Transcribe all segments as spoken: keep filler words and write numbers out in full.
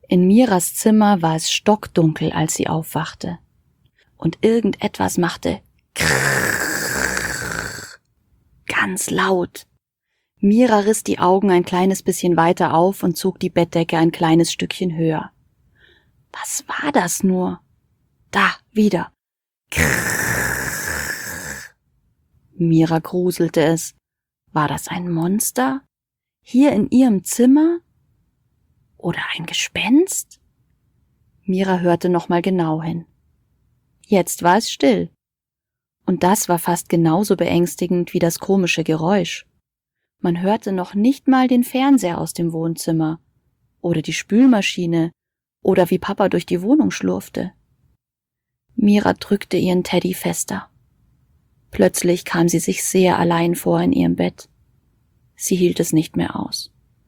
In Miras Zimmer war es stockdunkel, als sie aufwachte. Und irgendetwas machte krrrr, ganz laut. Mira riss die Augen ein kleines bisschen weiter auf und zog die Bettdecke ein kleines Stückchen höher. Was war das nur? Da, wieder. Krrrr. Mira gruselte es. War das ein Monster? Hier in ihrem Zimmer? Oder ein Gespenst? Mira hörte noch mal genau hin. Jetzt war es still. Und das war fast genauso beängstigend wie das komische Geräusch. Man hörte noch nicht mal den Fernseher aus dem Wohnzimmer oder die Spülmaschine oder wie Papa durch die Wohnung schlurfte. Mira drückte ihren Teddy fester. Plötzlich kam sie sich sehr allein vor in ihrem Bett. Sie hielt es nicht mehr aus.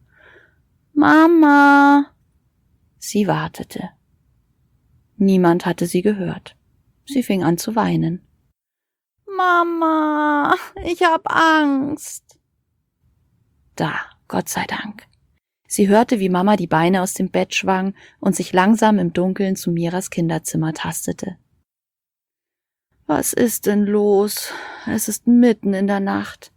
»Mama!« Sie wartete. Niemand hatte sie gehört. Sie fing an zu weinen. »Mama, ich hab Angst!« Da, Gott sei Dank. Sie hörte, wie Mama die Beine aus dem Bett schwang und sich langsam im Dunkeln zu Miras Kinderzimmer tastete. »Was ist denn los? Es ist mitten in der Nacht.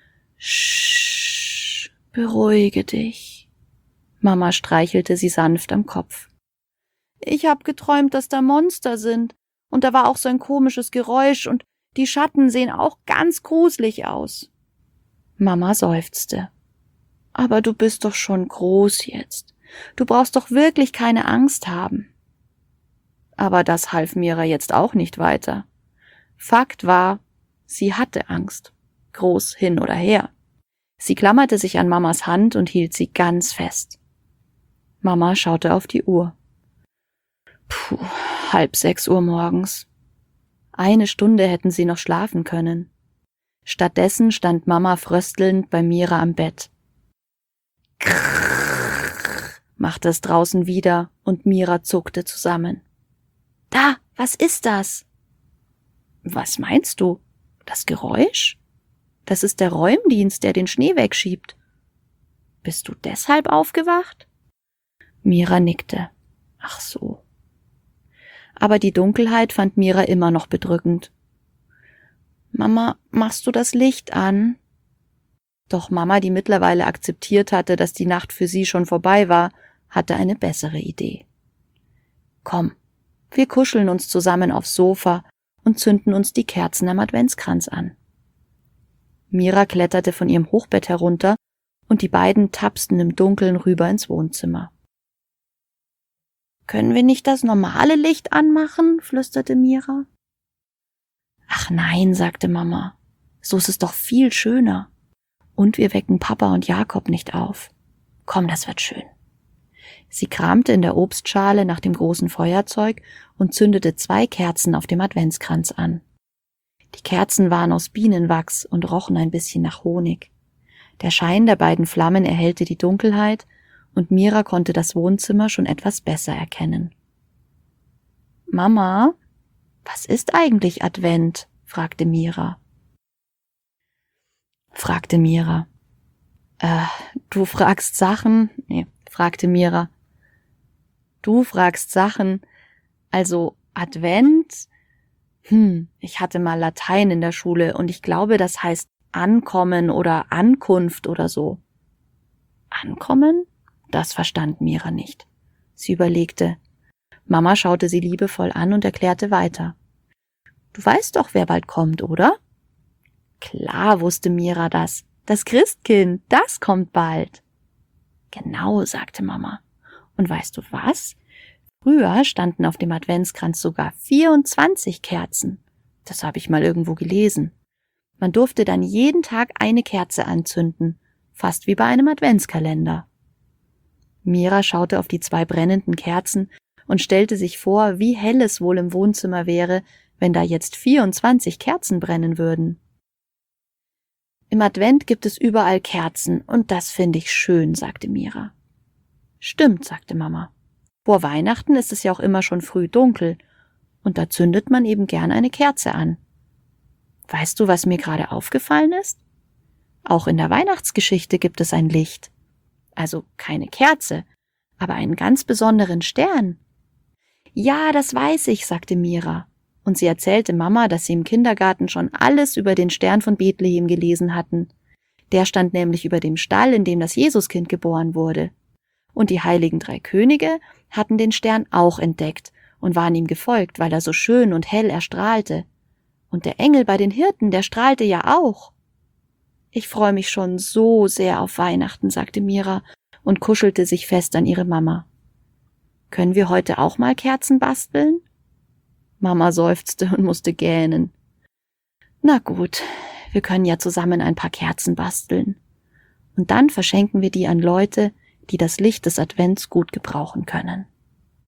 Sch, beruhige dich.« Mama streichelte sie sanft am Kopf. »Ich hab geträumt, dass da Monster sind. Und da war auch so ein komisches Geräusch und die Schatten sehen auch ganz gruselig aus.« Mama seufzte. »Aber du bist doch schon groß jetzt. Du brauchst doch wirklich keine Angst haben.« Aber das half Mira jetzt auch nicht weiter. Fakt war, sie hatte Angst. Groß hin oder her. Sie klammerte sich an Mamas Hand und hielt sie ganz fest. Mama schaute auf die Uhr. Puh, halb sechs Uhr morgens. Eine Stunde hätten sie noch schlafen können. Stattdessen stand Mama fröstelnd bei Mira am Bett. Krrrr, machte es draußen wieder und Mira zuckte zusammen. »Da, was ist das?« »Was meinst du? Das Geräusch? Das ist der Räumdienst, der den Schnee wegschiebt. Bist du deshalb aufgewacht?« Mira nickte. »Ach so.« Aber die Dunkelheit fand Mira immer noch bedrückend. »Mama, machst du das Licht an?« Doch Mama, die mittlerweile akzeptiert hatte, dass die Nacht für sie schon vorbei war, hatte eine bessere Idee. »Komm, wir kuscheln uns zusammen aufs Sofa und zünden uns die Kerzen am Adventskranz an.« Mira kletterte von ihrem Hochbett herunter und die beiden tapsten im Dunkeln rüber ins Wohnzimmer. »Können wir nicht das normale Licht anmachen?« flüsterte Mira. »Ach nein«, sagte Mama, »so ist es doch viel schöner. Und wir wecken Papa und Jakob nicht auf. Komm, das wird schön.« Sie kramte in der Obstschale nach dem großen Feuerzeug und zündete zwei Kerzen auf dem Adventskranz an. Die Kerzen waren aus Bienenwachs und rochen ein bisschen nach Honig. Der Schein der beiden Flammen erhellte die Dunkelheit und Mira konnte das Wohnzimmer schon etwas besser erkennen. »Mama, was ist eigentlich Advent?« fragte Mira. Fragte Mira. Äh, du fragst Sachen? Nee, fragte Mira. Du fragst Sachen, also Advent? Hm, ich hatte mal Latein in der Schule und ich glaube, das heißt Ankommen oder Ankunft oder so. Ankommen? Das verstand Mira nicht. Sie überlegte. Mama schaute sie liebevoll an und erklärte weiter. Du weißt doch, wer bald kommt, oder? Klar wusste Mira das. Das Christkind, das kommt bald. Genau, sagte Mama. Und weißt du was? Früher standen auf dem Adventskranz sogar vierundzwanzig Kerzen. Das habe ich mal irgendwo gelesen. Man durfte dann jeden Tag eine Kerze anzünden, fast wie bei einem Adventskalender. Mira schaute auf die zwei brennenden Kerzen und stellte sich vor, wie hell es wohl im Wohnzimmer wäre, wenn da jetzt vierundzwanzig Kerzen brennen würden. Im Advent gibt es überall Kerzen und das finde ich schön, sagte Mira. Stimmt, sagte Mama. Vor Weihnachten ist es ja auch immer schon früh dunkel und da zündet man eben gern eine Kerze an. Weißt du, was mir gerade aufgefallen ist? Auch in der Weihnachtsgeschichte gibt es ein Licht. Also keine Kerze, Aber einen ganz besonderen Stern. Ja, das weiß ich, sagte Mira. Und sie erzählte Mama, dass sie im Kindergarten schon alles über den Stern von Bethlehem gelesen hatten. Der stand nämlich über dem Stall, in dem das Jesuskind geboren wurde. Und die heiligen drei Könige hatten den Stern auch entdeckt und waren ihm gefolgt, weil er so schön und hell erstrahlte. Und der Engel bei den Hirten, der strahlte ja auch. Ich freue mich schon so sehr auf Weihnachten, sagte Mira und kuschelte sich fest an ihre Mama. Können wir heute auch mal Kerzen basteln? Mama seufzte und musste gähnen. Na gut, wir können ja zusammen ein paar Kerzen basteln. Und dann verschenken wir die an Leute, die das Licht des Advents gut gebrauchen können.